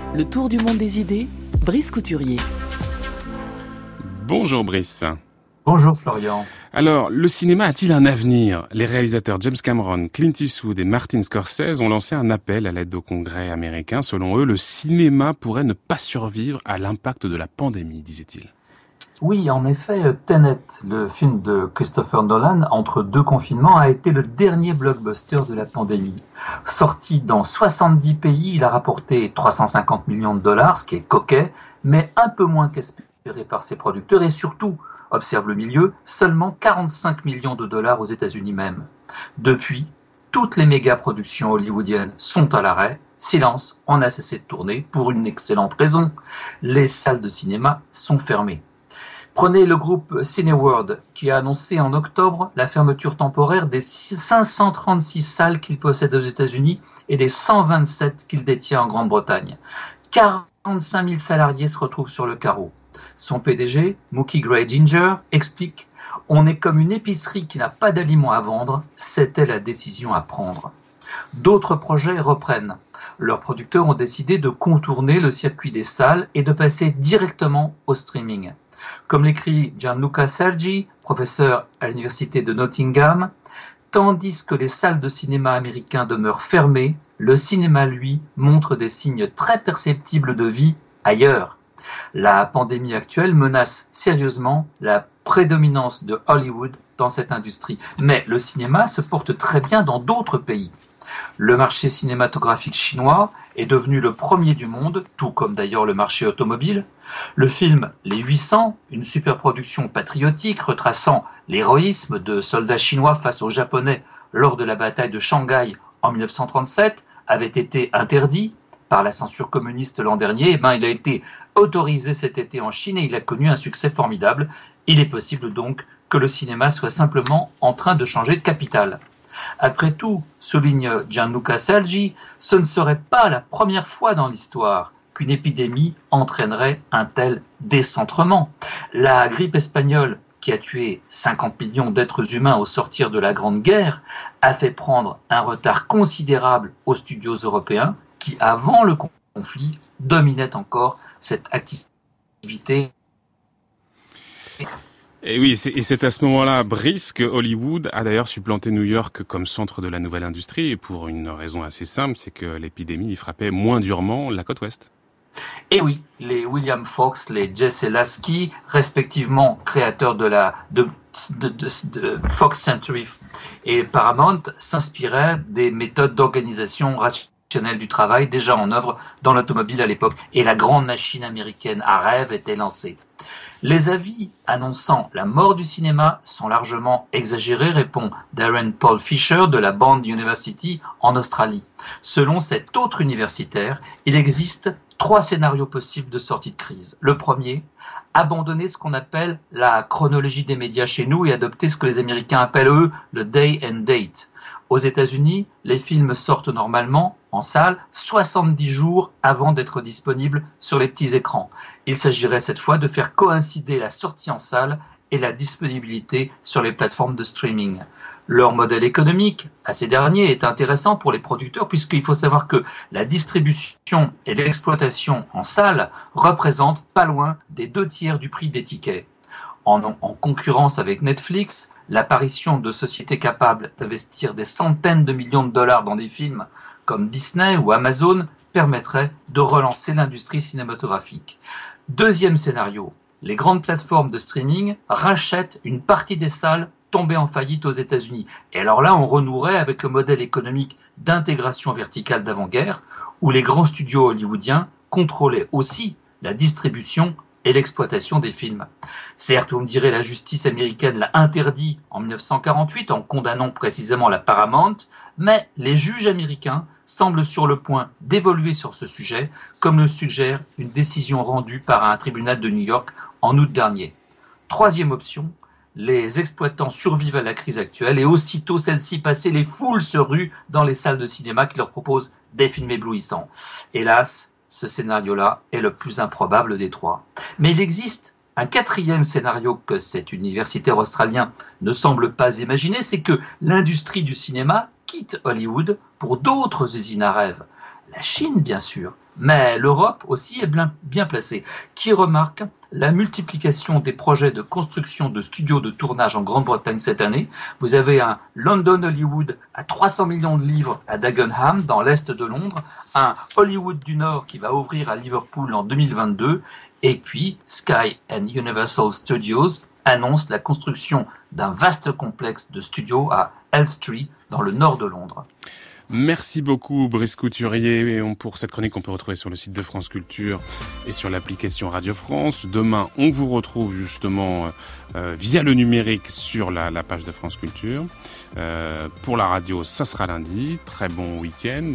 Le tour du monde des idées, Brice Couturier. Bonjour Brice. Bonjour Florian. Alors, le cinéma a-t-il un avenir ? Les réalisateurs James Cameron, Clint Eastwood et Martin Scorsese ont lancé un appel à l'aide au Congrès américain. Selon eux, le cinéma pourrait ne pas survivre à l'impact de la pandémie, disait-il. Oui, en effet, Tenet, le film de Christopher Nolan, entre deux confinements, a été le dernier blockbuster de la pandémie. Sorti dans 70 pays, il a rapporté 350 millions de dollars, ce qui est coquet, mais un peu moins qu'espéré par ses producteurs et surtout, observe le milieu, seulement 45 millions de dollars aux États-Unis même. Depuis, toutes les méga-productions hollywoodiennes sont à l'arrêt. Silence, on a cessé de tourner pour une excellente raison. Les salles de cinéma sont fermées. Prenez le groupe Cineworld qui a annoncé en octobre la fermeture temporaire des 536 salles qu'il possède aux États-Unis et des 127 qu'il détient en Grande-Bretagne. 45 000 salariés se retrouvent sur le carreau. Son PDG, Mookie Gray Ginger, explique « On est comme une épicerie qui n'a pas d'aliments à vendre, c'était la décision à prendre ». D'autres projets reprennent. Leurs producteurs ont décidé de contourner le circuit des salles et de passer directement au streaming. Comme l'écrit Gianluca Sergi, professeur à l'université de Nottingham, tandis que les salles de cinéma américains demeurent fermées, le cinéma, lui, montre des signes très perceptibles de vie ailleurs. La pandémie actuelle menace sérieusement la prédominance de Hollywood dans cette industrie. Mais le cinéma se porte très bien dans d'autres pays. Le marché cinématographique chinois est devenu le premier du monde, tout comme d'ailleurs le marché automobile. Le film Les 800, une superproduction patriotique retraçant l'héroïsme de soldats chinois face aux Japonais lors de la bataille de Shanghai en 1937, avait été interdit par la censure communiste l'an dernier. Il a été autorisé cet été en Chine et il a connu un succès formidable. Il est possible donc que le cinéma soit simplement en train de changer de capitale. Après tout, souligne Gianluca Sergi, ce ne serait pas la première fois dans l'histoire qu'une épidémie entraînerait un tel décentrement. La grippe espagnole, qui a tué 50 millions d'êtres humains au sortir de la Grande Guerre, a fait prendre un retard considérable aux studios européens qui, avant le conflit, dominaient encore cette activité. Et oui, et c'est à ce moment-là, Brice, que Hollywood a d'ailleurs supplanté New York comme centre de la nouvelle industrie, et pour une raison assez simple, c'est que l'épidémie y frappait moins durement la côte ouest. Et oui, les William Fox, les Jesse Lasky, respectivement créateurs de Fox Century et Paramount, s'inspiraient des méthodes d'organisation rationnelle du travail déjà en œuvre dans l'automobile à l'époque, et la grande machine américaine à rêve était lancée. Les avis annonçant la mort du cinéma sont largement exagérés, répond Darren Paul Fisher de la Bond University en Australie. Selon cet autre universitaire, il existe 3 scénarios possibles de sortie de crise. Le premier, abandonner ce qu'on appelle la chronologie des médias chez nous et adopter ce que les Américains appellent, eux, le day and date. Aux États-Unis, les films sortent normalement en salle 70 jours avant d'être disponibles sur les petits écrans. Il s'agirait cette fois de faire coïncider la sortie en salle et la disponibilité sur les plateformes de streaming. Leur modèle économique, à ces derniers, est intéressant pour les producteurs puisqu'il faut savoir que la distribution et l'exploitation en salle représentent pas loin des 2/3 du prix des tickets. En concurrence avec Netflix, l'apparition de sociétés capables d'investir des centaines de millions de dollars dans des films comme Disney ou Amazon permettrait de relancer l'industrie cinématographique. Deuxième scénario, les grandes plateformes de streaming rachètent une partie des salles tombées en faillite aux États-Unis. Et alors là, on renouerait avec le modèle économique d'intégration verticale d'avant-guerre, où les grands studios hollywoodiens contrôlaient aussi la distribution et l'exploitation des films. Certes, vous me direz, la justice américaine l'a interdit en 1948 en condamnant précisément la Paramount, mais les juges américains semblent sur le point d'évoluer sur ce sujet, comme le suggère une décision rendue par un tribunal de New York en août dernier. Troisième option, les exploitants survivent à la crise actuelle et aussitôt celle-ci passée, les foules se ruent dans les salles de cinéma qui leur proposent des films éblouissants. Hélas, ce scénario-là est le plus improbable des 3. Mais il existe un 4e scénario que cet universitaire australien ne semble pas imaginer, c'est que l'industrie du cinéma quitte Hollywood pour d'autres usines à rêve. La Chine, bien sûr, Mais l'Europe aussi est bien placée. Qui remarque la multiplication des projets de construction de studios de tournage en Grande-Bretagne cette année? Vous avez un London Hollywood à 300 millions de livres à Dagenham, dans l'est de Londres, un Hollywood du Nord qui va ouvrir à Liverpool en 2022, et puis Sky and Universal Studios annonce la construction d'un vaste complexe de studios à Elstree, dans le nord de Londres. Merci beaucoup Brice Couturier. Et pour cette chronique, on peut retrouver sur le site de France Culture et sur l'application Radio France. Demain, on vous retrouve justement via le numérique sur la page de France Culture. Pour la radio, ça sera lundi. Très bon week-end.